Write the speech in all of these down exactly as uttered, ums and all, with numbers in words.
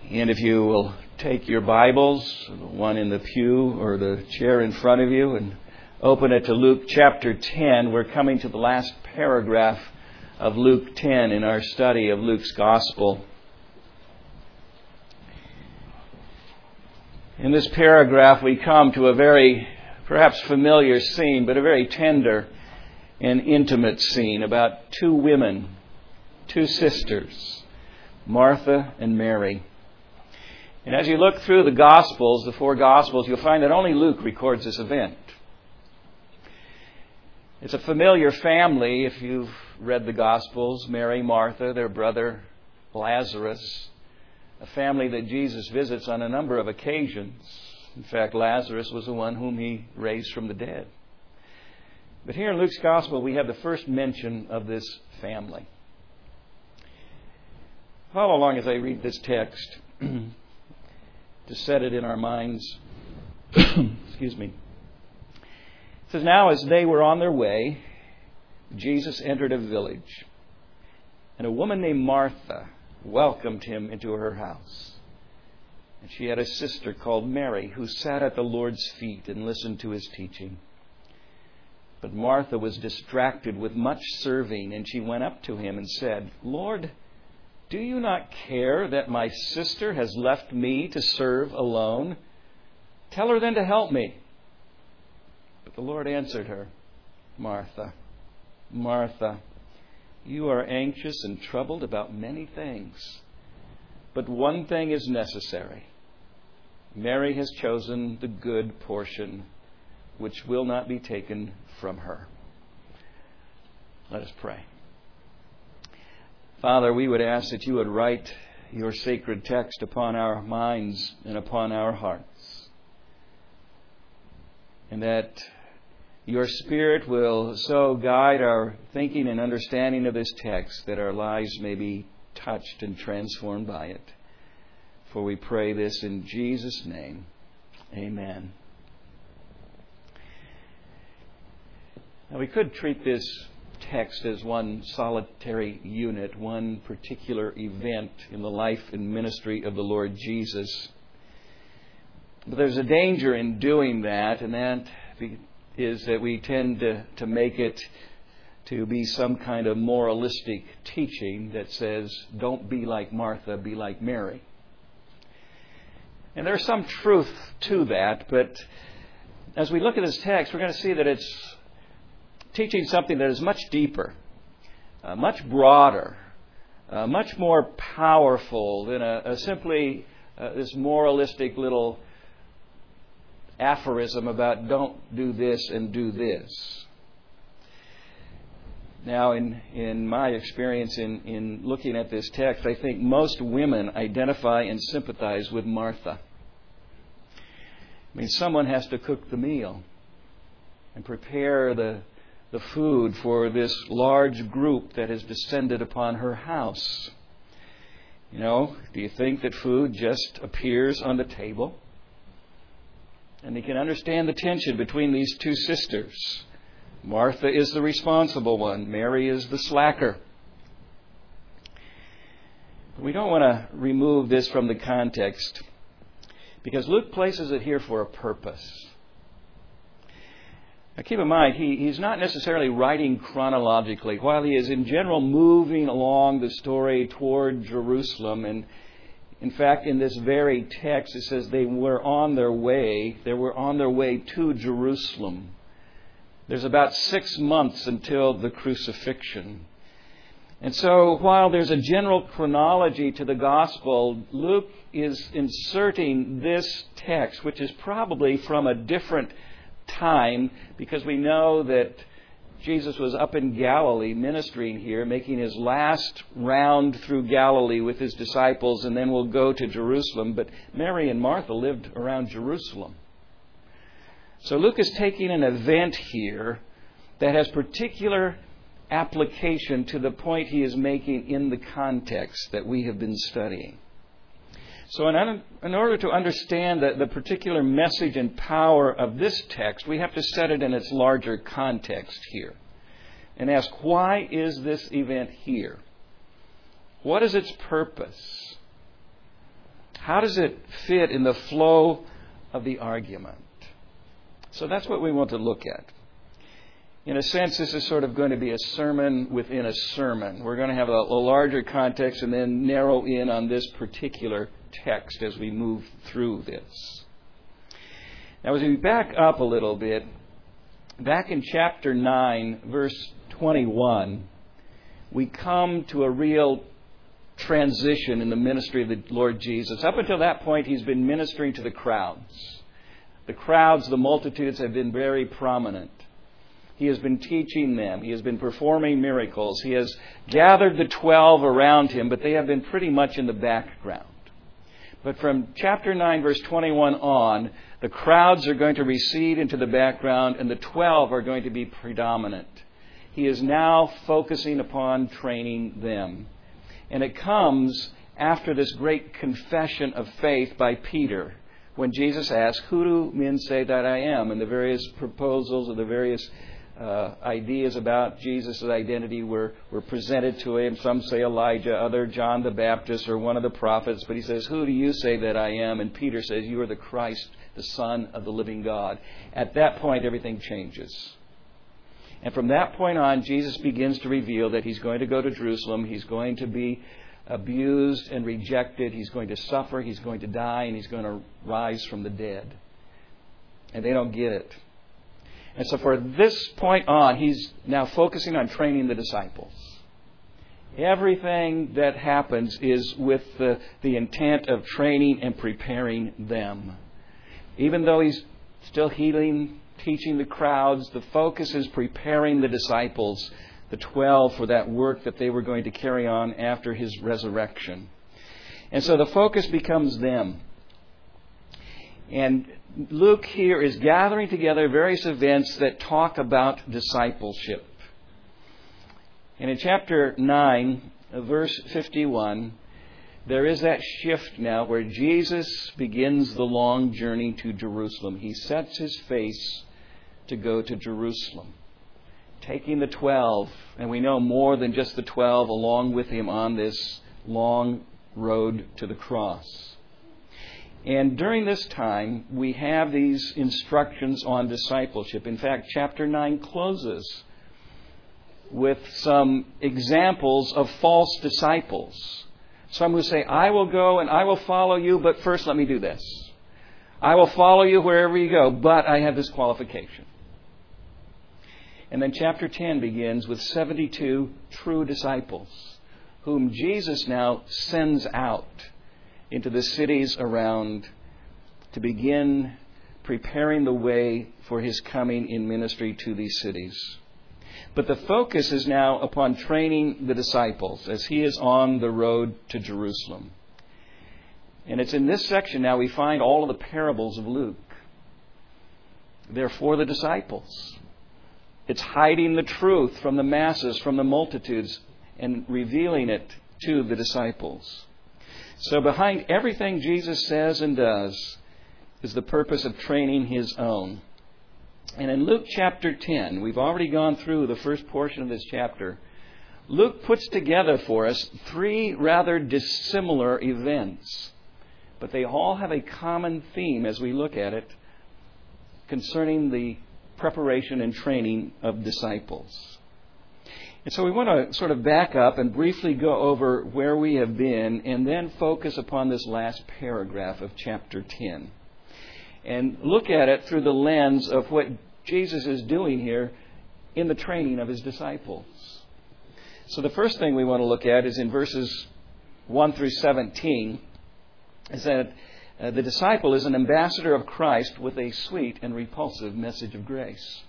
And if you will take your Bibles, the one in the pew or the chair in front of you, and open it to Luke chapter ten, we're coming to the last paragraph of Luke ten in our study of Luke's Gospel. In this paragraph, we come to a very, perhaps familiar scene, but a very tender and intimate scene about two women, two sisters, Martha and Mary. And as you look through the Gospels, the four Gospels, you'll find that only Luke records this event. It's a familiar family if you've read the Gospels. Mary, Martha, their brother Lazarus, a family that Jesus visits on a number of occasions. In fact, Lazarus was the one whom he raised from the dead. But here in Luke's Gospel, we have the first mention of this family. Follow along as I read this text to set it in our minds. Excuse me. It says, "Now as they were on their way, Jesus entered a village, and a woman named Martha welcomed him into her house. And she had a sister called Mary, who sat at the Lord's feet and listened to his teaching. But Martha was distracted with much serving, and she went up to him and said, 'Lord, do you not care that my sister has left me to serve alone? Tell her then to help me.' But the Lord answered her, 'Martha, Martha, you are anxious and troubled about many things, but one thing is necessary. Mary has chosen the good portion, which will not be taken from her.'" Let us pray. Father, we would ask that you would write your sacred text upon our minds and upon our hearts, and that your Spirit will so guide our thinking and understanding of this text that our lives may be touched and transformed by it. For we pray this in Jesus' name. Amen. Now, we could treat this text as one solitary unit, one particular event in the life and ministry of the Lord Jesus. But there's a danger in doing that, and that is that we tend to, to make it to be some kind of moralistic teaching that says, don't be like Martha, be like Mary. And there's some truth to that, but as we look at this text, we're going to see that it's teaching something that is much deeper, uh, much broader, uh, much more powerful than a, a simply uh, this moralistic little aphorism about don't do this and do this. Now, in, in my experience in, in looking at this text, I think most women identify and sympathize with Martha. I mean, someone has to cook the meal and prepare the the food for this large group that has descended upon her house. You know, do you think that food just appears on the table? And you can understand the tension between these two sisters. Martha is the responsible one. Mary is the slacker. But we don't want to remove this from the context, because Luke places it here for a purpose. Now keep in mind, he, he's not necessarily writing chronologically. While he is in general moving along the story toward Jerusalem, and in fact in this very text it says they were on their way, they were on their way to Jerusalem. There's about six months until the crucifixion. And so while there's a general chronology to the gospel, Luke is inserting this text, which is probably from a different time, because we know that Jesus was up in Galilee ministering here, making his last round through Galilee with his disciples, and then will go to Jerusalem. But Mary and Martha lived around Jerusalem. So Luke is taking an event here that has particular application to the point he is making in the context that we have been studying. So in, in order to understand the, the particular message and power of this text, we have to set it in its larger context here and ask, why is this event here? What is its purpose? How does it fit in the flow of the argument? So that's what we want to look at. In a sense, this is sort of going to be a sermon within a sermon. We're going to have a, a larger context and then narrow in on this particular text as we move through this. Now, as we back up a little bit, back in chapter nine, verse twenty-one, we come to a real transition in the ministry of the Lord Jesus. Up until that point, He's been ministering to the crowds. The crowds, the multitudes have been very prominent. He has been teaching them. He has been performing miracles. He has gathered the twelve around Him, but they have been pretty much in the background. But from chapter nine, verse twenty-one on, the crowds are going to recede into the background and the twelve are going to be predominant. He is now focusing upon training them. And it comes after this great confession of faith by Peter, when Jesus asks, "Who do men say that I am?" And the various proposals or the various uh, ideas about Jesus' identity were, were presented to him. Some say Elijah, other John the Baptist, or one of the prophets. But he says, "Who do you say that I am?" And Peter says, "You are the Christ, the Son of the living God." At that point, everything changes. And from that point on, Jesus begins to reveal that He's going to go to Jerusalem. He's going to be abused and rejected. He's going to suffer. He's going to die. And He's going to rise from the dead. And they don't get it. And so for this point on, He's now focusing on training the disciples. Everything that happens is with the, the intent of training and preparing them. Even though He's still healing, teaching the crowds, the focus is preparing the disciples, the twelve, for that work that they were going to carry on after His resurrection. And so the focus becomes them. And Luke here is gathering together various events that talk about discipleship. And in chapter nine, verse fifty-one, there is that shift now where Jesus begins the long journey to Jerusalem. He sets His face to go to Jerusalem, taking the twelve, and we know more than just the twelve, along with Him on this long road to the cross. And during this time, we have these instructions on discipleship. In fact, chapter nine closes with some examples of false disciples. Some who say, "I will go and I will follow you, but first let me do this. I will follow you wherever you go, but I have this qualification." And then chapter ten begins with seventy-two true disciples, whom Jesus now sends out into the cities around to begin preparing the way for His coming in ministry to these cities. But the focus is now upon training the disciples as He is on the road to Jerusalem. And it's in this section now we find all of the parables of Luke. They're for the disciples. It's hiding the truth from the masses, from the multitudes, and revealing it to the disciples. So behind everything Jesus says and does is the purpose of training His own. And in Luke chapter ten, we've already gone through the first portion of this chapter. Luke puts together for us three rather dissimilar events. But they all have a common theme as we look at it concerning the preparation and training of disciples. And so we want to sort of back up and briefly go over where we have been and then focus upon this last paragraph of chapter ten. And look at it through the lens of what Jesus is doing here in the training of His disciples. So the first thing we want to look at is in verses one through seventeen, is that uh, the disciple is an ambassador of Christ with a sweet and repulsive message of grace.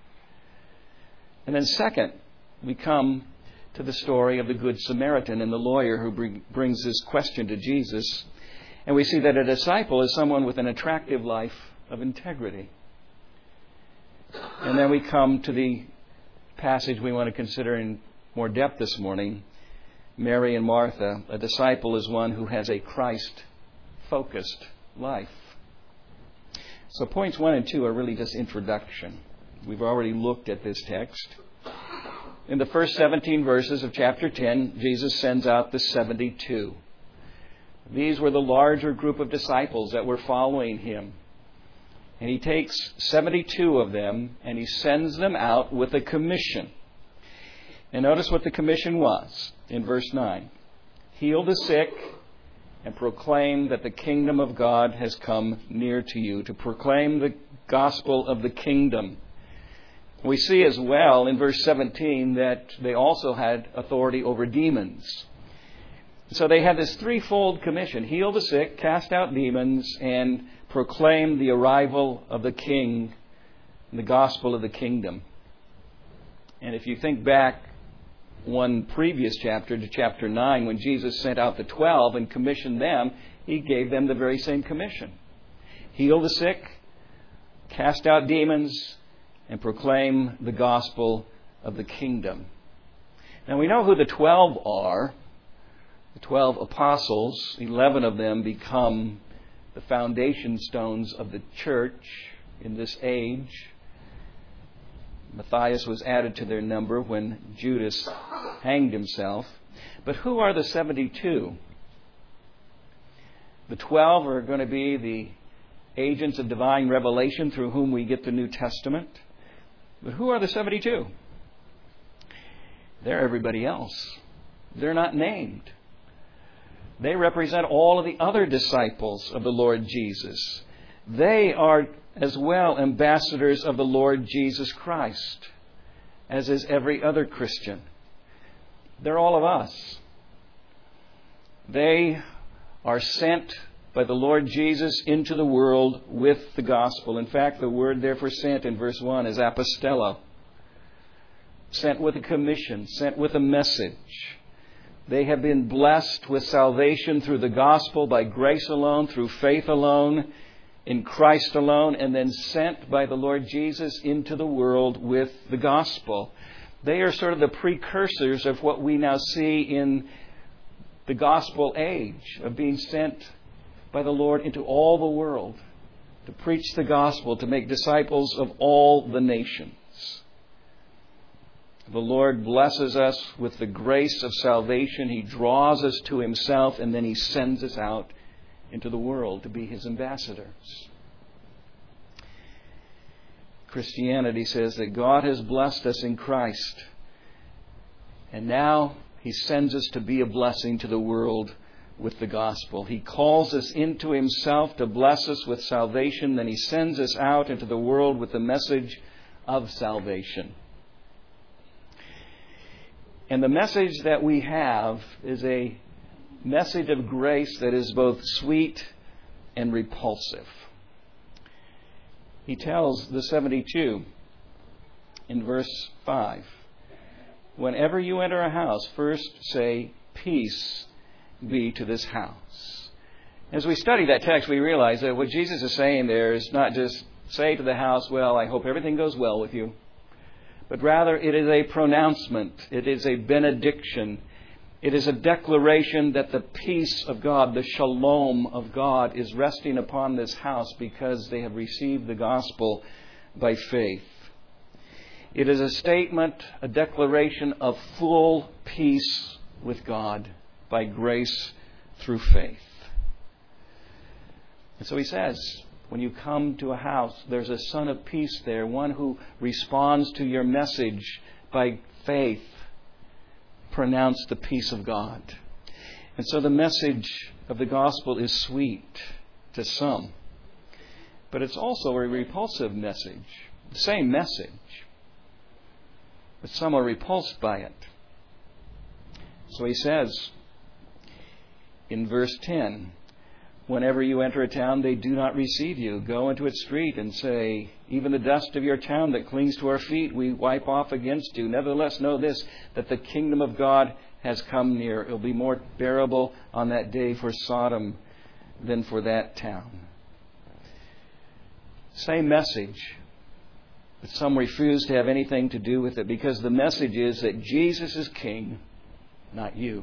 And then second, we come to the story of the Good Samaritan and the lawyer who bring, brings this question to Jesus. And we see that a disciple is someone with an attractive life of integrity. And then we come to the passage we want to consider in more depth this morning, Mary and Martha. A disciple is one who has a Christ-focused life. So points one and two are really just introduction. We've already looked at this text. In the first seventeen verses of chapter ten, Jesus sends out the seventy-two. These were the larger group of disciples that were following him. And he takes seventy-two of them and he sends them out with a commission. And notice what the commission was in verse nine. Heal the sick and proclaim that the kingdom of God has come near to you. To proclaim the gospel of the kingdom. We see as well in verse seventeen that they also had authority over demons. So they had this threefold commission. Heal the sick, cast out demons, and proclaim the arrival of the King, the gospel of the kingdom. And if you think back one previous chapter to chapter nine, when Jesus sent out the twelve and commissioned them, he gave them the very same commission. Heal the sick, cast out demons, and proclaim the gospel of the kingdom. Now we know who the twelve are. The twelve apostles, eleven of them become the foundation stones of the church in this age. Matthias was added to their number when Judas hanged himself. But who are the seventy-two? The twelve are going to be the agents of divine revelation through whom we get the New Testament. But who are the seventy-two? They're everybody else. They're not named. They represent all of the other disciples of the Lord Jesus. They are as well ambassadors of the Lord Jesus Christ, as is every other Christian. They're all of us. They are sent by the Lord Jesus into the world with the gospel. In fact, the word there for sent in verse one is apostello. Sent with a commission, sent with a message. They have been blessed with salvation through the gospel by grace alone, through faith alone, in Christ alone, and then sent by the Lord Jesus into the world with the gospel. They are sort of the precursors of what we now see in the gospel age, of being sent by the Lord into all the world to preach the gospel, to make disciples of all the nations. The Lord blesses us with the grace of salvation. He draws us to Himself, and then He sends us out into the world to be His ambassadors. Christianity says that God has blessed us in Christ, and now He sends us to be a blessing to the world with the gospel. He calls us into Himself to bless us with salvation, then He sends us out into the world with the message of salvation. And the message that we have is a message of grace that is both sweet and repulsive. He tells the seventy-two in verse five, whenever you enter a house, first say, peace be to this house. As we study that text, we realize that what Jesus is saying there is not just say to the house, well, I hope everything goes well with you. But rather, it is a pronouncement. It is a benediction. It is a declaration that the peace of God, the shalom of God, is resting upon this house because they have received the gospel by faith. It is a statement, a declaration of full peace with God by grace through faith. And so he says, when you come to a house, there's a son of peace there, one who responds to your message by faith. Pronounce the peace of God. And so the message of the gospel is sweet to some. But it's also a repulsive message. The same message. But some are repulsed by it. So he says in verse ten, whenever you enter a town, they do not receive you. Go into its street and say, even the dust of your town that clings to our feet, we wipe off against you. Nevertheless, know this, that the kingdom of God has come near. It will be more bearable on that day for Sodom than for that town. Same message, but some refuse to have anything to do with it because the message is that Jesus is king, not you.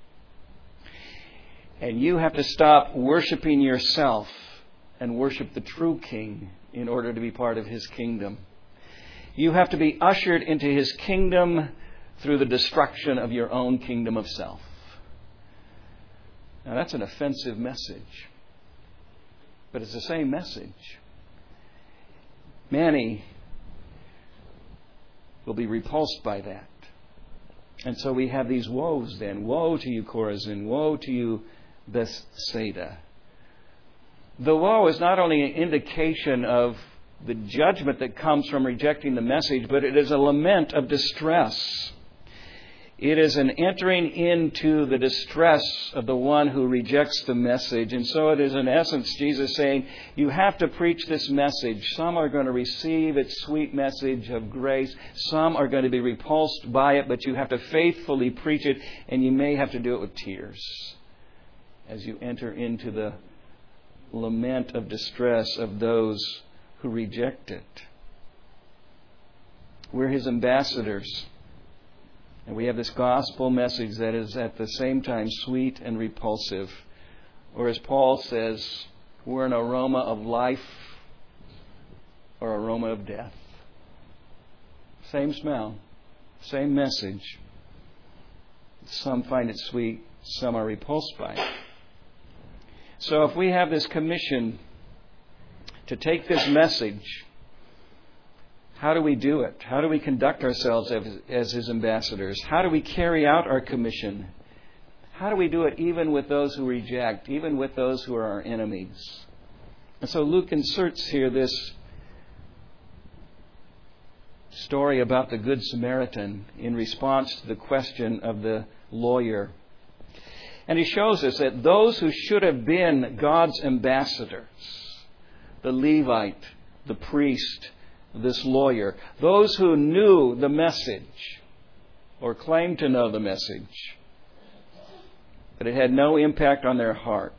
And you have to stop worshiping yourself and worship the true King in order to be part of His kingdom. You have to be ushered into His kingdom through the destruction of your own kingdom of self. Now that's an offensive message. But it's the same message. Many will be repulsed by that. And so we have these woes then. Woe to you, Chorazin. Woe to you, Bethsaida. The woe is not only an indication of the judgment that comes from rejecting the message, but it is a lament of distress. It is an entering into the distress of the one who rejects the message. And so it is in essence Jesus saying, you have to preach this message. Some are going to receive its sweet message of grace. Some are going to be repulsed by it, but you have to faithfully preach it, and you may have to do it with tears as you enter into the lament of distress of those who reject it. We're His ambassadors. And we have this gospel message that is at the same time sweet and repulsive. Or as Paul says, we're an aroma of life or aroma of death. Same smell, same message. Some find it sweet, some are repulsed by it. So if we have this commission to take this message, how do we do it? How do we conduct ourselves as, as His ambassadors? How do we carry out our commission? How do we do it even with those who reject, even with those who are our enemies? And so Luke inserts here this story about the Good Samaritan in response to the question of the lawyer. And he shows us that those who should have been God's ambassadors, the Levite, the priest, this lawyer, those who knew the message or claimed to know the message, but it had no impact on their heart.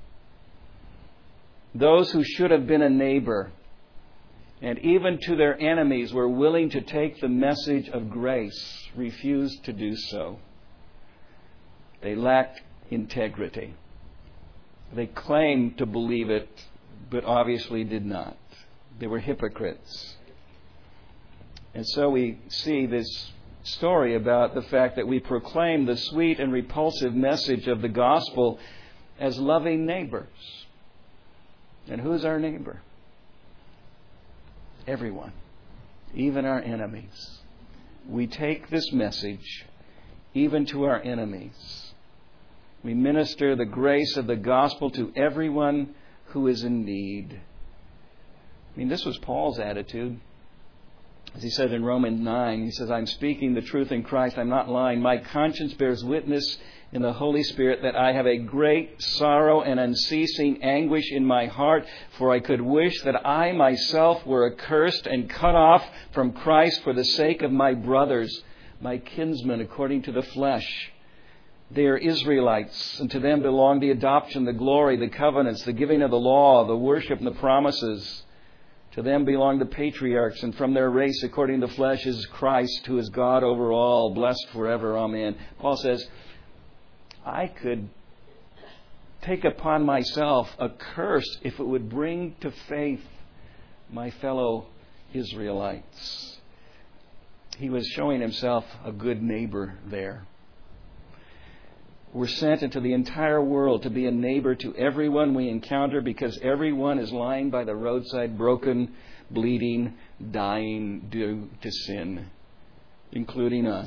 Those who should have been a neighbor and even to their enemies were willing to take the message of grace refused to do so. They lacked integrity. They claimed to believe it, but obviously did not. They were hypocrites. And so we see this story about the fact that we proclaim the sweet and repulsive message of the gospel as loving neighbors. And who's our neighbor? Everyone, even our enemies. We take this message even to our enemies. We minister the grace of the gospel to everyone who is in need. I mean, this was Paul's attitude. As he said in Romans nine, he says, I'm speaking the truth in Christ, I'm not lying. My conscience bears witness in the Holy Spirit that I have a great sorrow and unceasing anguish in my heart, for I could wish that I myself were accursed and cut off from Christ for the sake of my brothers, my kinsmen according to the flesh. They are Israelites, and to them belong the adoption, the glory, the covenants, the giving of the law, the worship and the promises. To them belong the patriarchs, and from their race, according to the flesh, is Christ, who is God over all, blessed forever. Amen. Paul says, I could take upon myself a curse if it would bring to faith my fellow Israelites. He was showing himself a good neighbor there. We're sent into the entire world to be a neighbor to everyone we encounter, because everyone is lying by the roadside, broken, bleeding, dying due to sin, including us.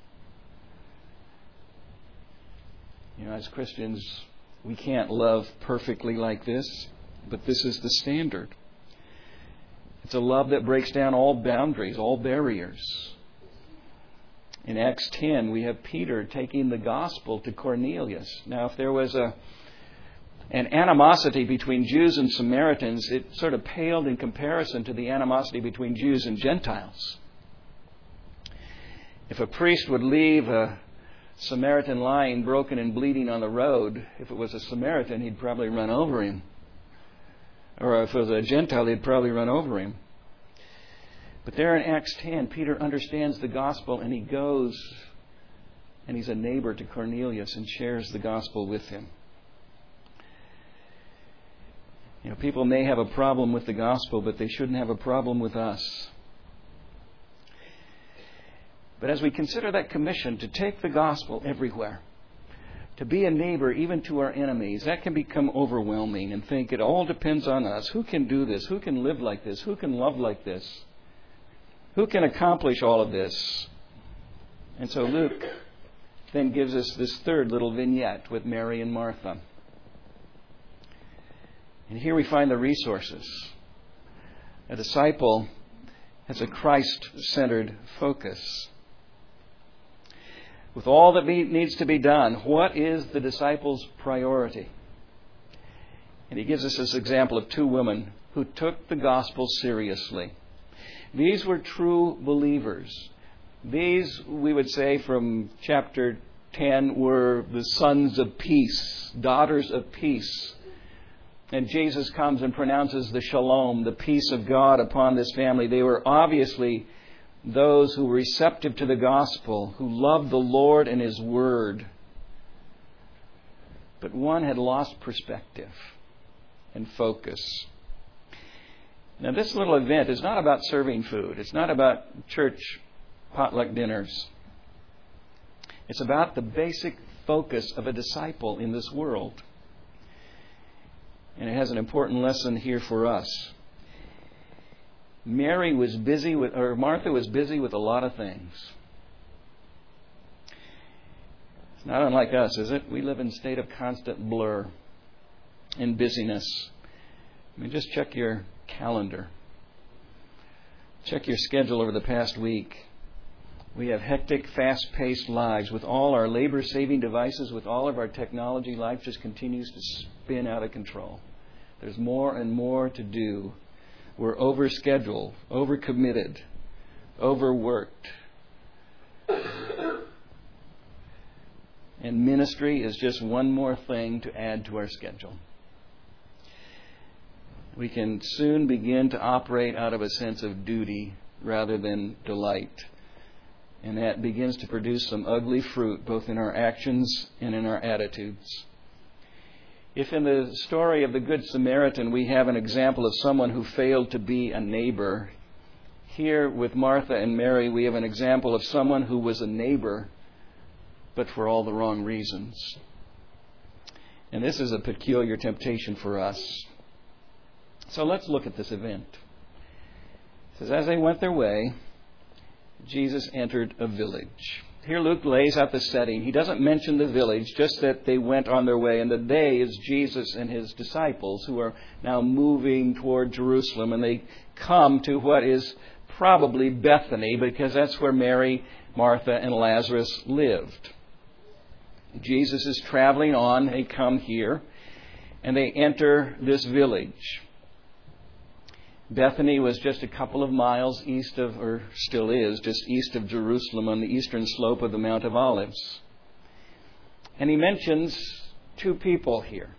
You know, as Christians, we can't love perfectly like this, but this is the standard. It's a love that breaks down all boundaries, all barriers. In Acts ten, we have Peter taking the gospel to Cornelius. Now, if there was a an animosity between Jews and Samaritans, it sort of paled in comparison to the animosity between Jews and Gentiles. If a priest would leave a Samaritan lying broken and bleeding on the road, if it was a Samaritan, he'd probably run over him. Or if it was a Gentile, he'd probably run over him. But there in Acts ten, Peter understands the gospel, and he goes and he's a neighbor to Cornelius and shares the gospel with him. You know, people may have a problem with the gospel, but they shouldn't have a problem with us. But as we consider that commission to take the gospel everywhere, to be a neighbor even to our enemies, that can become overwhelming and think it all depends on us. Who can do this? Who can live like this? Who can love like this? Who can accomplish all of this? And so Luke then gives us this third little vignette with Mary and Martha. And here we find the resources. A disciple has a Christ-centered focus. With all that be, needs to be done, what is the disciple's priority? And he gives us this example of two women who took the gospel seriously. These were true believers. These, we would say from chapter ten, were the sons of peace, daughters of peace. And Jesus comes and pronounces the shalom, the peace of God upon this family. They were obviously those who were receptive to the gospel, who loved the Lord and His Word. But one had lost perspective and focus. Now, this little event is not about serving food. It's not about church potluck dinners. It's about the basic focus of a disciple in this world. And it has an important lesson here for us. Mary was busy with, or Martha was busy with a lot of things. It's not unlike us, is it? We live in a state of constant blur and busyness. I mean, just check your calendar. Check your schedule over the past week. We have hectic, fast-paced lives with all our labor-saving devices, with all of our technology. Life just continues to spin out of control. There's more and more to do. We're overscheduled, overcommitted, overworked. And ministry is just one more thing to add to our schedule. We can soon begin to operate out of a sense of duty rather than delight. And that begins to produce some ugly fruit both in our actions and in our attitudes. If in the story of the Good Samaritan we have an example of someone who failed to be a neighbor, here with Martha and Mary we have an example of someone who was a neighbor, but for all the wrong reasons. And this is a peculiar temptation for us. So let's look at this event. It says, as they went their way, Jesus entered a village. Here Luke lays out the setting. He doesn't mention the village, just that they went on their way. And the they is Jesus and His disciples who are now moving toward Jerusalem. And they come to what is probably Bethany, because that's where Mary, Martha, and Lazarus lived. Jesus is traveling on. They come here and they enter this village. Bethany was just a couple of miles east of, or still is, just east of Jerusalem on the eastern slope of the Mount of Olives. And he mentions two people here.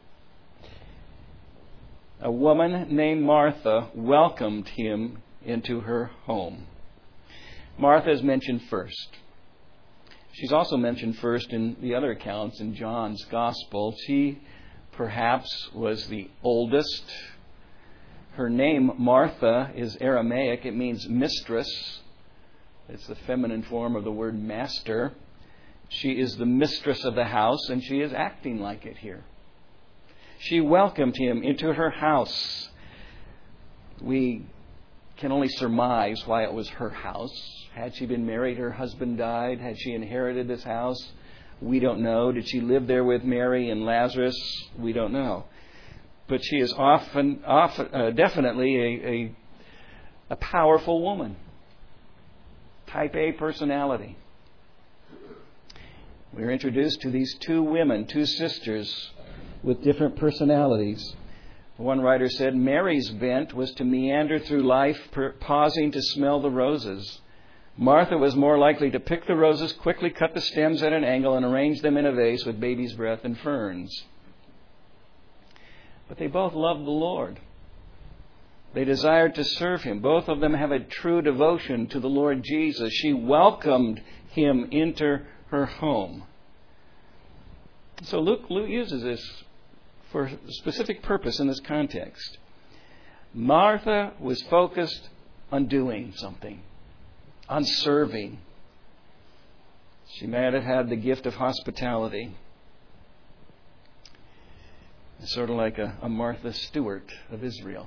A woman named Martha welcomed him into her home. Martha is mentioned first. She's also mentioned first in the other accounts in John's Gospel. She perhaps was the oldest. Her name, Martha, is Aramaic. It means mistress. It's the feminine form of the word master. She is the mistress of the house, and she is acting like it here. She welcomed him into her house. We can only surmise why it was her house. Had she been married, her husband died. Had she inherited this house? We don't know. Did she live there with Mary and Lazarus? We don't know. But she is often, often uh, definitely a, a, a powerful woman. Type A personality. We're introduced to these two women, two sisters with different personalities. One writer said, Mary's bent was to meander through life, per- pausing to smell the roses. Martha was more likely to pick the roses, quickly cut the stems at an angle, and arrange them in a vase with baby's breath and ferns. But they both loved the Lord. They desired to serve Him. Both of them have a true devotion to the Lord Jesus. She welcomed Him into her home. So Luke, Luke uses this for a specific purpose in this context. Martha was focused on doing something, on serving. She might have had the gift of hospitality. Sort of like a, a Martha Stewart of Israel.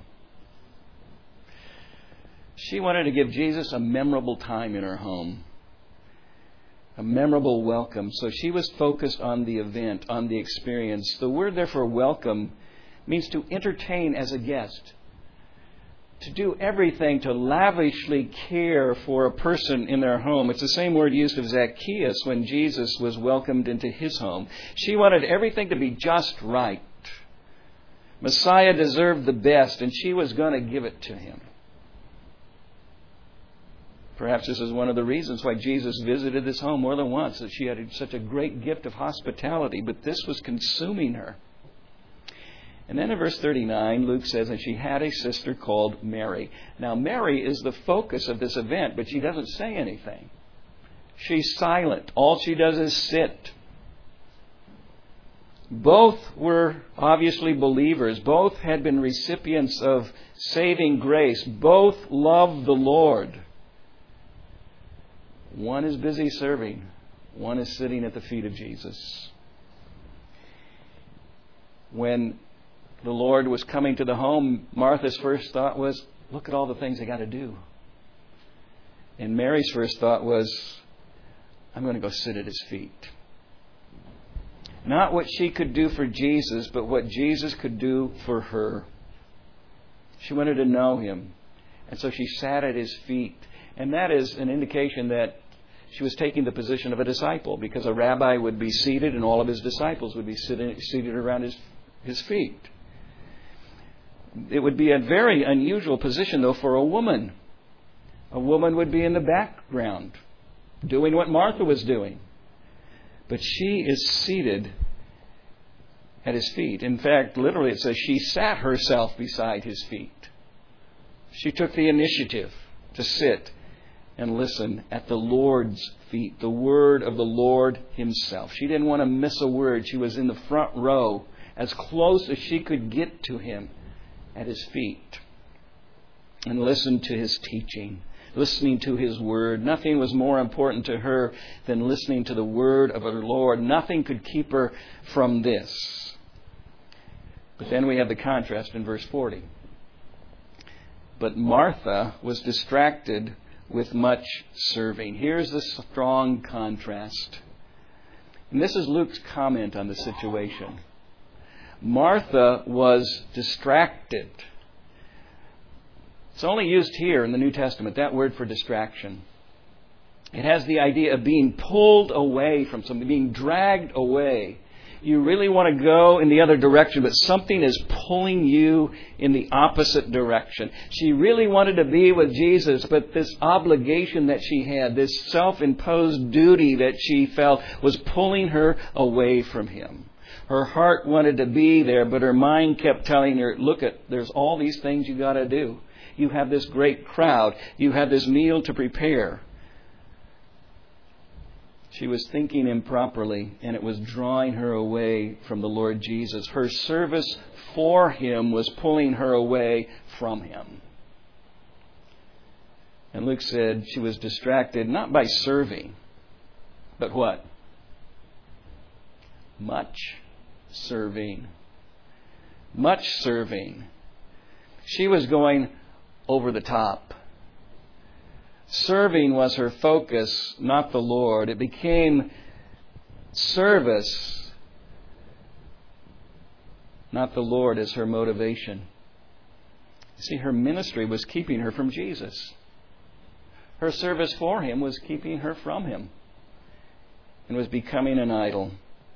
She wanted to give Jesus a memorable time in her home, a memorable welcome. So she was focused on the event, on the experience. The word, therefore, welcome, means to entertain as a guest, to do everything, to lavishly care for a person in their home. It's the same word used of Zacchaeus when Jesus was welcomed into his home. She wanted everything to be just right. Messiah deserved the best, and she was going to give it to him. Perhaps this is one of the reasons why Jesus visited this home more than once, that she had such a great gift of hospitality, but this was consuming her. And then in verse thirty-nine, Luke says, and she had a sister called Mary. Now, Mary is the focus of this event, but she doesn't say anything. She's silent. All she does is sit. Both were obviously believers. Both had been recipients of saving grace. Both loved the Lord. One is busy serving. One is sitting at the feet of Jesus. When the Lord was coming to the home, Martha's first thought was, look at all the things I got to do. And Mary's first thought was, I'm going to go sit at his feet. Not what she could do for Jesus, but what Jesus could do for her. She wanted to know him. And so she sat at his feet. And that is an indication that she was taking the position of a disciple, because a rabbi would be seated and all of his disciples would be sitting, seated around his, his feet. It would be a very unusual position, though, for a woman. A woman would be in the background, doing what Martha was doing. But she is seated at his feet. In fact, literally it says she sat herself beside his feet. She took the initiative to sit and listen at the Lord's feet, the word of the Lord himself. She didn't want to miss a word. She was in the front row, as close as she could get to him at his feet, and listened to his teaching, listening to his word. Nothing was more important to her than listening to the word of her Lord. Nothing could keep her from this. But then we have the contrast in verse forty. But Martha was distracted with much serving. Here's the strong contrast. And this is Luke's comment on the situation. Martha was distracted. It's only used here in the New Testament, that word for distraction. It has the idea of being pulled away from something, being dragged away. You really want to go in the other direction, but something is pulling you in the opposite direction. She really wanted to be with Jesus, but this obligation that she had, this self-imposed duty that she felt, was pulling her away from him. Her heart wanted to be there, but her mind kept telling her, look, at, there's all these things you got to do. You have this great crowd. You have this meal to prepare. She was thinking improperly, and it was drawing her away from the Lord Jesus. Her service for him was pulling her away from him. And Luke said she was distracted not by serving, but what? Much serving. Much serving. She was going over the top. Serving was her focus, not the Lord. It became service, not the Lord, as her motivation. You see, her ministry was keeping her from Jesus. Her service for him was keeping her from him, and was becoming an idol.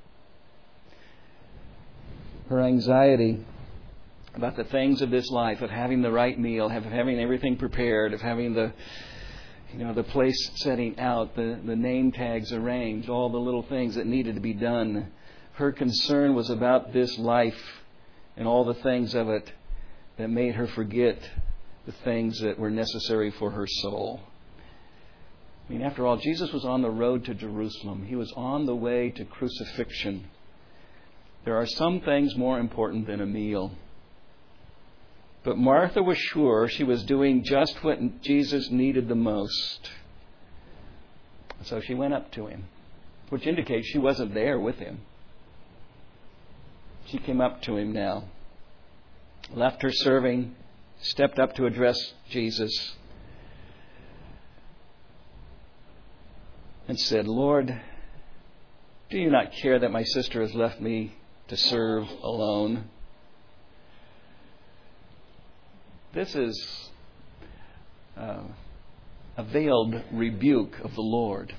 Her anxiety about the things of this life, of having the right meal, of having everything prepared, of having the You know, the place setting out, the, the name tags arranged, all the little things that needed to be done. Her concern was about this life and all the things of it that made her forget the things that were necessary for her soul. I mean, after all, Jesus was on the road to Jerusalem. He was on the way to crucifixion. There are some things more important than a meal. But Martha was sure she was doing just what Jesus needed the most. So she went up to him, which indicates she wasn't there with him. She came up to him now, left her serving, stepped up to address Jesus, and said, "Lord, do you not care that my sister has left me to serve alone?" This is uh, a veiled rebuke of the Lord.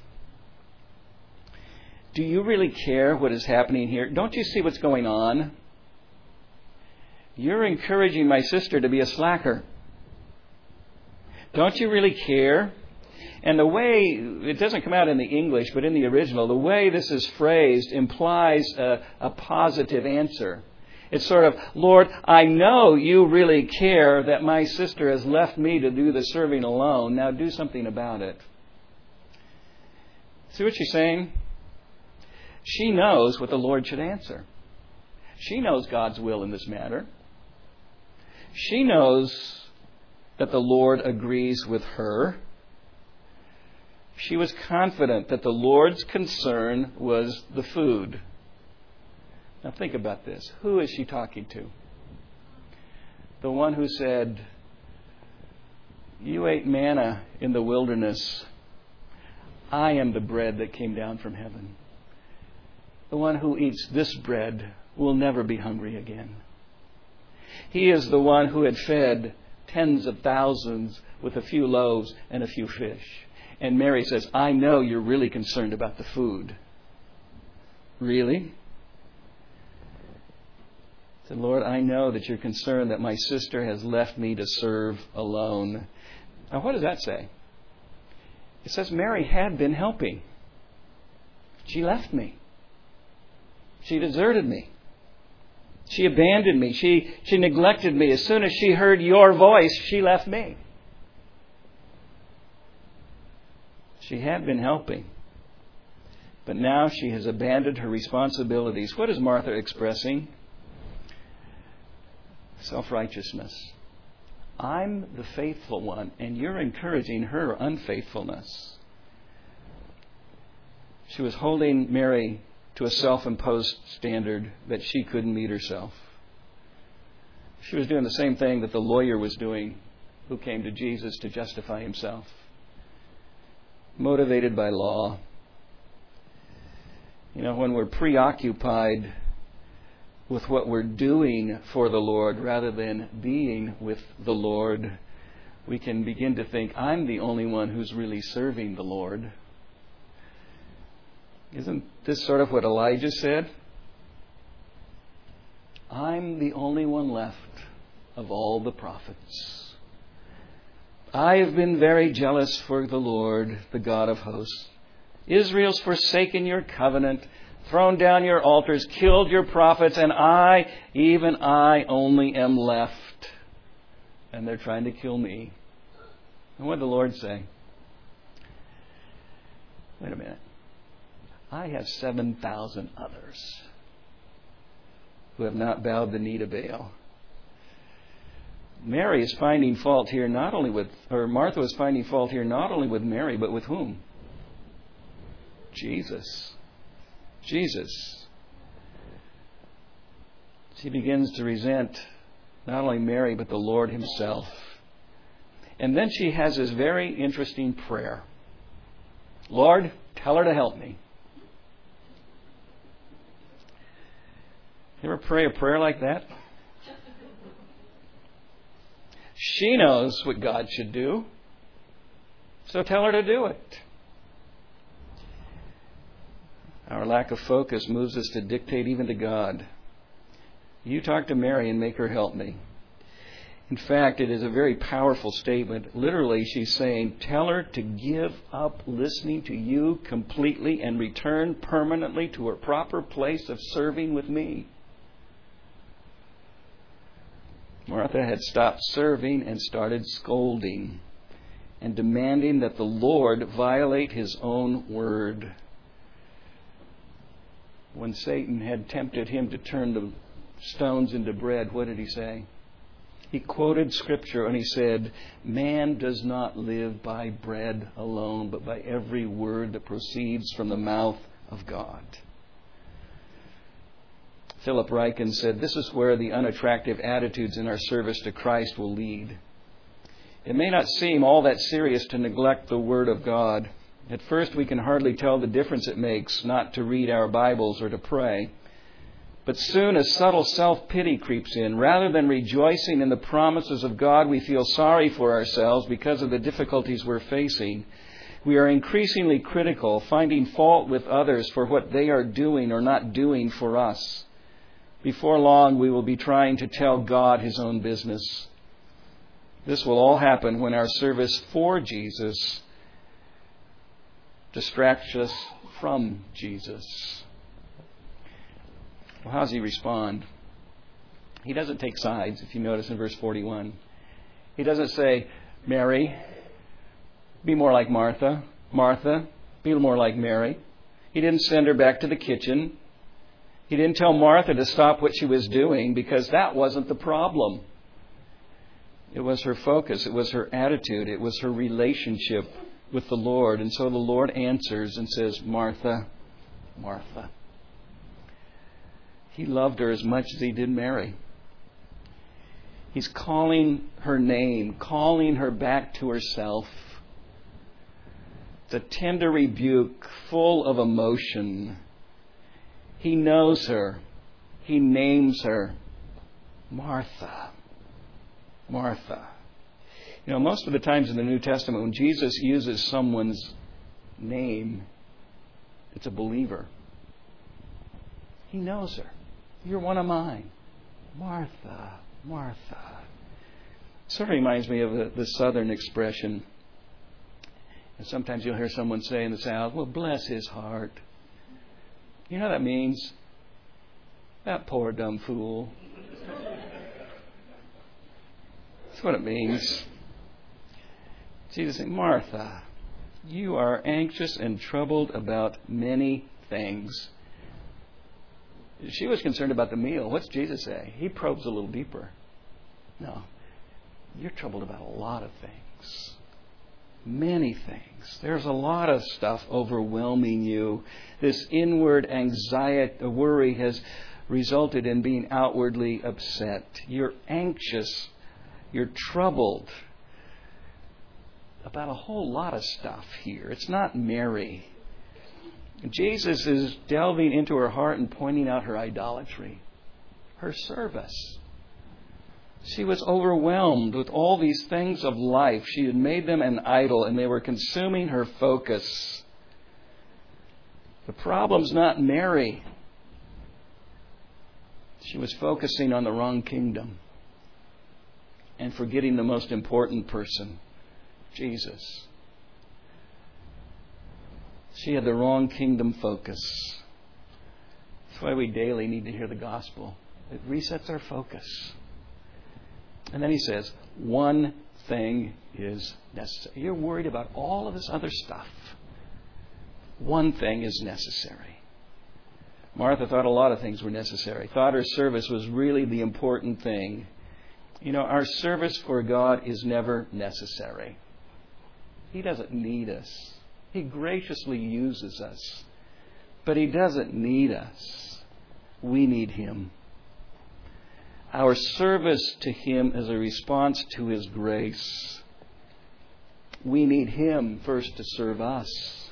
Do you really care what is happening here? Don't you see what's going on? You're encouraging my sister to be a slacker. Don't you really care? And the way, it doesn't come out in the English, but in the original, the way this is phrased implies a, a positive answer. It's sort of, "Lord, I know you really care that my sister has left me to do the serving alone. Now do something about it." See what she's saying? She knows what the Lord should answer. She knows God's will in this matter. She knows that the Lord agrees with her. She was confident that the Lord's concern was the food. Now think about this. Who is she talking to? The one who said, "You ate manna in the wilderness. I am the bread that came down from heaven. The one who eats this bread will never be hungry again." He is the one who had fed tens of thousands with a few loaves and a few fish. And Mary says, "I know you're really concerned about the food." Really? Said, "Lord, I know that you're concerned that my sister has left me to serve alone." Now, what does that say? It says Mary had been helping. She left me. She deserted me. She abandoned me. She, she neglected me. As soon as she heard your voice, she left me. She had been helping. But now she has abandoned her responsibilities. What is Martha expressing? Self-righteousness. I'm the faithful one, and you're encouraging her unfaithfulness. She was holding Mary to a self-imposed standard that she couldn't meet herself. She was doing the same thing that the lawyer was doing who came to Jesus to justify himself. Motivated by law. You know, when we're preoccupied with what we're doing for the Lord rather than being with the Lord, we can begin to think, I'm the only one who's really serving the Lord. Isn't this sort of what Elijah said? I'm the only one left of all the prophets. I have been very jealous for the Lord, the God of hosts. Israel's forsaken your covenant, thrown down your altars, killed your prophets, and I, even I, only am left. And they're trying to kill me. And what did the Lord say? Wait a minute. I have seven thousand others who have not bowed the knee to Baal. Mary is finding fault here not only with, or Martha was finding fault here not only with Mary, but with whom? Jesus. Jesus. She begins to resent not only Mary, but the Lord himself. And then she has this very interesting prayer. Lord, tell her to help me. You ever pray a prayer like that? She knows what God should do, so tell her to do it. Our lack of focus moves us to dictate even to God. You talk to Mary and make her help me. In fact, it is a very powerful statement. Literally, she's saying, tell her to give up listening to you completely and return permanently to her proper place of serving with me. Martha had stopped serving and started scolding and demanding that the Lord violate his own word. When Satan had tempted him to turn the stones into bread, what did he say? He quoted Scripture and he said, man does not live by bread alone, but by every word that proceeds from the mouth of God. Philip Ryken said, "This is where the unattractive attitudes in our service to Christ will lead. It may not seem all that serious to neglect the Word of God. At first, we can hardly tell the difference it makes not to read our Bibles or to pray. But soon a subtle self-pity creeps in. Rather than rejoicing in the promises of God, we feel sorry for ourselves because of the difficulties we're facing. We are increasingly critical, finding fault with others for what they are doing or not doing for us. Before long, we will be trying to tell God His own business. This will all happen when our service for Jesus distracts us from Jesus." Well, how does He respond? He doesn't take sides, if you notice in verse forty-one. He doesn't say, "Mary, be more like Martha. Martha, be more like Mary." He didn't send her back to the kitchen. He didn't tell Martha to stop what she was doing, because that wasn't the problem. It was her focus. It was her attitude. It was her relationship with the Lord. And so the Lord answers and says, "Martha, Martha." He loved her as much as He did Mary. He's calling her name, calling her back to herself. It's a tender rebuke, full of emotion. He knows her. He names her. Martha. Martha. You know, most of the times in the New Testament, when Jesus uses someone's name, it's a believer. He knows her. "You're one of mine. Martha, Martha." Sort of reminds me of the, the Southern expression. And sometimes you'll hear someone say in the South, "Well, bless his heart." You know what that means? That poor dumb fool. That's what it means. Jesus said, "Martha, you are anxious and troubled about many things." She was concerned about the meal. What's Jesus say? He probes a little deeper. No, you're troubled about a lot of things. Many things. There's a lot of stuff overwhelming you. This inward anxiety, worry has resulted in being outwardly upset. You're anxious. You're troubled about a whole lot of stuff here. It's not Mary. Jesus is delving into her heart and pointing out her idolatry, her service. She was overwhelmed with all these things of life. She had made them an idol, and they were consuming her focus. The problem's not Mary. She was focusing on the wrong kingdom and forgetting the most important person, Jesus. She had the wrong kingdom focus. That's why we daily need to hear the gospel. It resets our focus. And then he says, one thing is necessary. You're worried about all of this other stuff. One thing is necessary. Martha thought a lot of things were necessary. Thought her service was really the important thing. You know, our service for God is never necessary. He doesn't need us. He graciously uses us. But He doesn't need us. We need Him. Our service to Him is a response to His grace. We need Him first to serve us.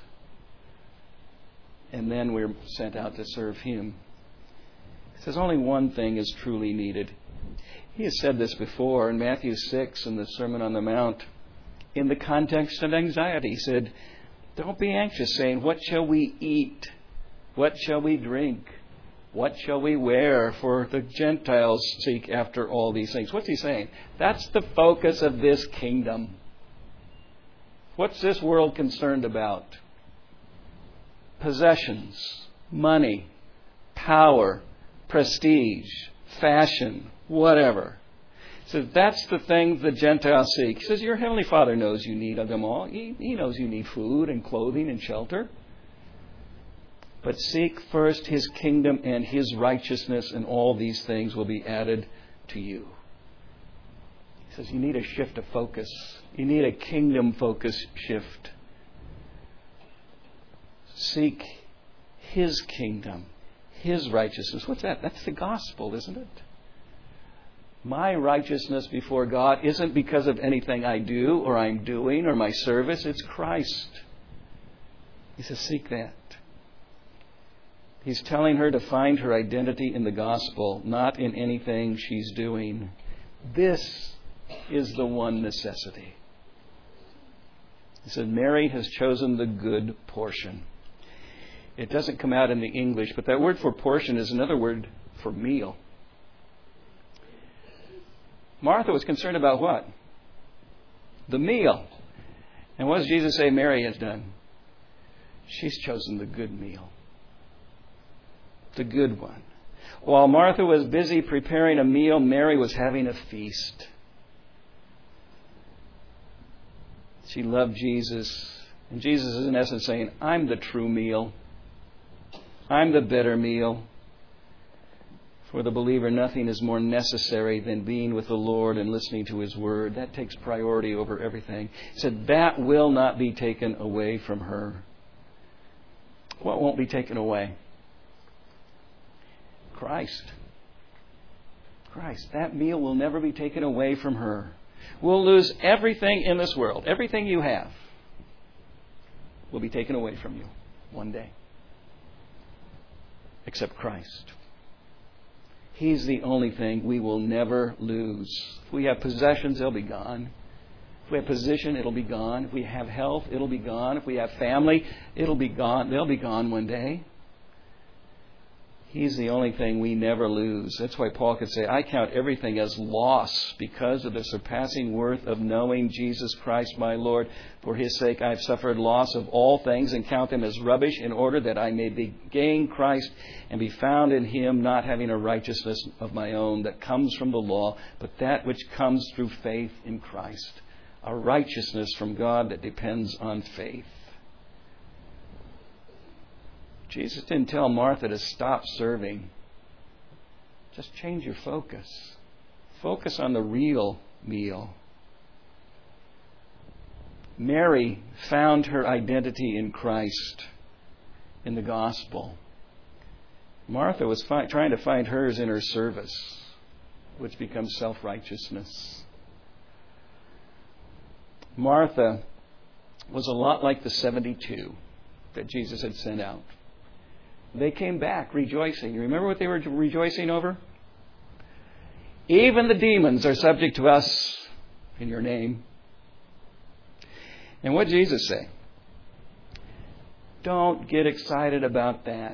And then we're sent out to serve Him. He says only one thing is truly needed. He has said this before in Matthew six in the Sermon on the Mount. In the context of anxiety, He said, don't be anxious, saying, what shall we eat? What shall we drink? What shall we wear? For the Gentiles seek after all these things. What's He saying? That's the focus of this kingdom. What's this world concerned about? Possessions, money, power, prestige, fashion, whatever. So that's the things the Gentiles seek. He says, your Heavenly Father knows you need them all. He, he knows you need food and clothing and shelter. But seek first His kingdom and His righteousness, and all these things will be added to you. He says you need a shift of focus. You need a kingdom focus shift. Seek His kingdom, His righteousness. What's that? That's the gospel, isn't it? My righteousness before God isn't because of anything I do or I'm doing or my service. It's Christ. He says, seek that. He's telling her to find her identity in the gospel, not in anything she's doing. This is the one necessity. He said, Mary has chosen the good portion. It doesn't come out in the English, but that word for portion is another word for meal. Martha was concerned about what? The meal. And what does Jesus say Mary has done? She's chosen the good meal. The good one. While Martha was busy preparing a meal, Mary was having a feast. She loved Jesus. And Jesus is in essence saying, I'm the true meal. I'm the better meal. For the believer, nothing is more necessary than being with the Lord and listening to His Word. That takes priority over everything. He said, that will not be taken away from her. What won't be taken away? Christ. Christ. That meal will never be taken away from her. We'll lose everything in this world. Everything you have will be taken away from you one day. Except Christ. He's the only thing we will never lose. If we have possessions, they'll be gone. If we have position, it'll be gone. If we have health, it'll be gone. If we have family, it'll be gone. They'll be gone one day. He's the only thing we never lose. That's why Paul could say, I count everything as loss because of the surpassing worth of knowing Jesus Christ my Lord. For His sake I have suffered loss of all things and count them as rubbish in order that I may be gain Christ and be found in Him, not having a righteousness of my own that comes from the law, but that which comes through faith in Christ. A righteousness from God that depends on faith. Jesus didn't tell Martha to stop serving. Just change your focus. Focus on the real meal. Mary found her identity in Christ, in the gospel. Martha was fi- trying to find hers in her service, which becomes self-righteousness. Martha was a lot like the seventy-two that Jesus had sent out. They came back rejoicing. You remember what they were rejoicing over? Even the demons are subject to us in your name. And what did Jesus say? Don't get excited about that.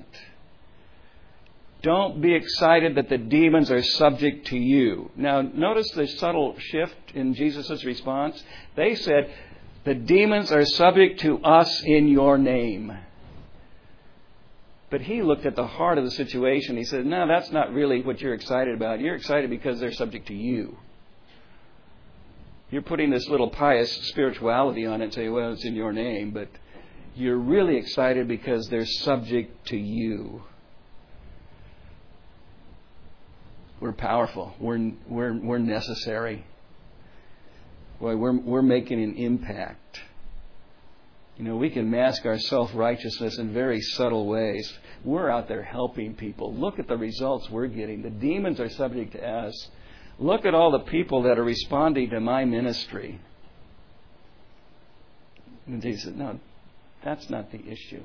Don't be excited that the demons are subject to you. Now, notice the subtle shift in Jesus' response. They said, the demons are subject to us in your name. But He looked at the heart of the situation. He said, no, that's not really what you're excited about. You're excited because they're subject to you. You're putting this little pious spirituality on it and say, well, it's in your name. But you're really excited because they're subject to you. We're powerful. We're we're we're necessary. Boy, we're we're making an impact. You know, we can mask our self-righteousness in very subtle ways. We're out there helping people. Look at the results we're getting. The demons are subject to us. Look at all the people that are responding to my ministry. And Jesus said, no, that's not the issue.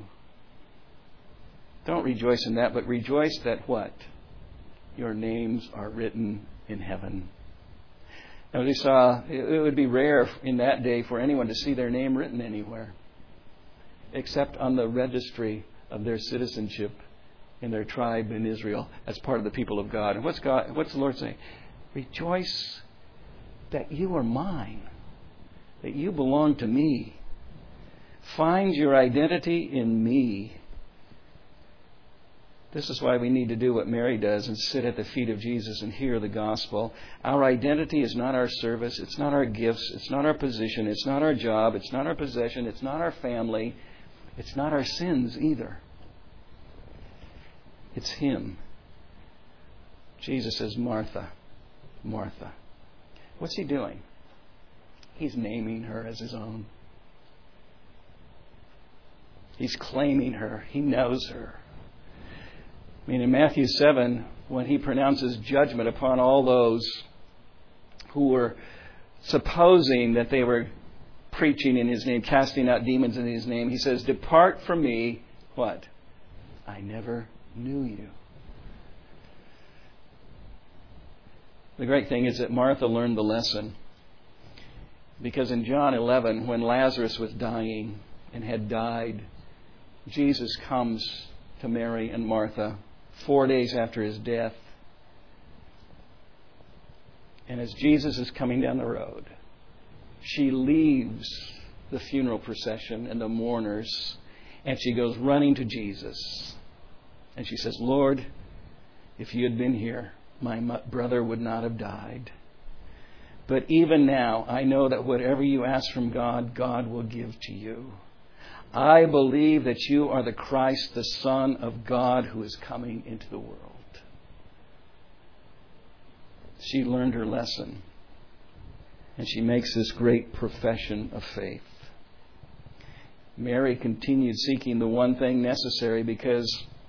Don't rejoice in that, but rejoice that what? Your names are written in heaven. Now, we saw it would be rare in that day for anyone to see their name written anywhere, except on the registry of their citizenship in their tribe in Israel as part of the people of God. And what's God? What's the Lord saying? Rejoice that you are mine, that you belong to me. Find your identity in me. This is why we need to do what Mary does and sit at the feet of Jesus and hear the gospel. Our identity is not our service. It's not our gifts. It's not our position. It's not our job. It's not our possession. It's not our family. It's not our sins either. It's Him. Jesus says, Martha, Martha. What's He doing? He's naming her as His own. He's claiming her. He knows her. I mean, in Matthew seven, when he pronounces judgment upon all those who were supposing that they were preaching in His name, casting out demons in His name, He says, "Depart from me," what? "I never knew you." The great thing is that Martha learned the lesson. Because in John eleven, when Lazarus was dying and had died, Jesus comes to Mary and Martha four days after his death. And as Jesus is coming down the road, she leaves the funeral procession and the mourners, and she goes running to Jesus. And she says, "Lord, if you had been here, my brother would not have died. But even now, I know that whatever you ask from God, God will give to you. I believe that you are the Christ, the Son of God, who is coming into the world." She learned her lesson. And she makes this great profession of faith. Mary continued seeking the one thing necessary, because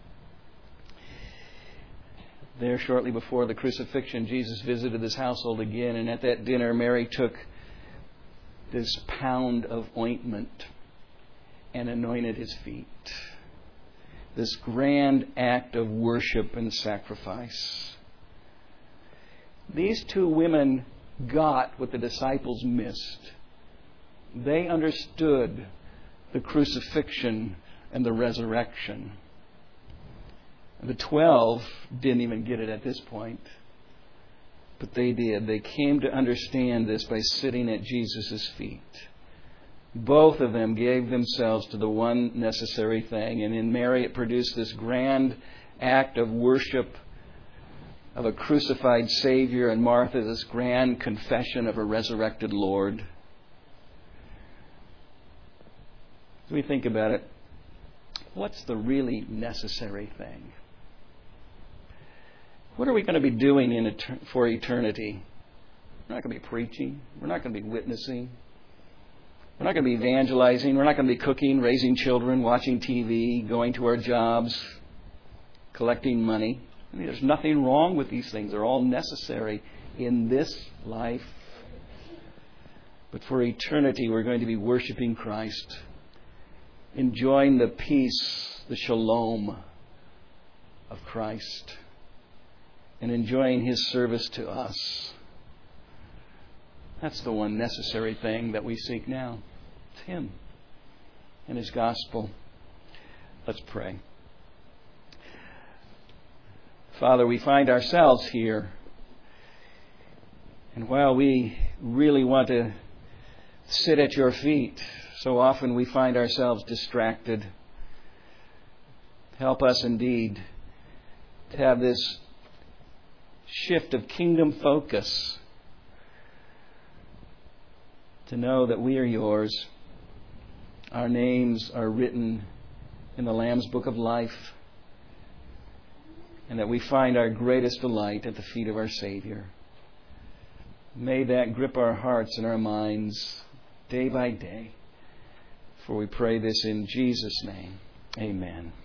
there, shortly before the crucifixion, Jesus visited this household again, and at that dinner, Mary took this pound of ointment and anointed His feet. This grand act of worship and sacrifice. These two women got what the disciples missed. They understood the crucifixion and the resurrection. The twelve didn't even get it at this point. But they did. They came to understand this by sitting at Jesus' feet. Both of them gave themselves to the one necessary thing. And in Mary it produced this grand act of worship of a crucified Savior, and Martha this grand confession of a resurrected Lord. As we think about it, what's the really necessary thing? What are we going to be doing in etern- for eternity? We're not going to be preaching. We're not going to be witnessing. We're not going to be evangelizing. We're not going to be cooking, raising children, watching T V, going to our jobs, collecting money. I mean, there's nothing wrong with these things. They're all necessary in this life. But for eternity, we're going to be worshiping Christ, enjoying the peace, the shalom of Christ, and enjoying His service to us. That's the one necessary thing that we seek now. It's Him and His gospel. Let's pray. Father, we find ourselves here. And while we really want to sit at your feet, so often we find ourselves distracted. Help us indeed to have this shift of kingdom focus, to know that we are yours. Our names are written in the Lamb's Book of Life, and that we find our greatest delight at the feet of our Savior. May that grip our hearts and our minds day by day. For we pray this in Jesus' name. Amen.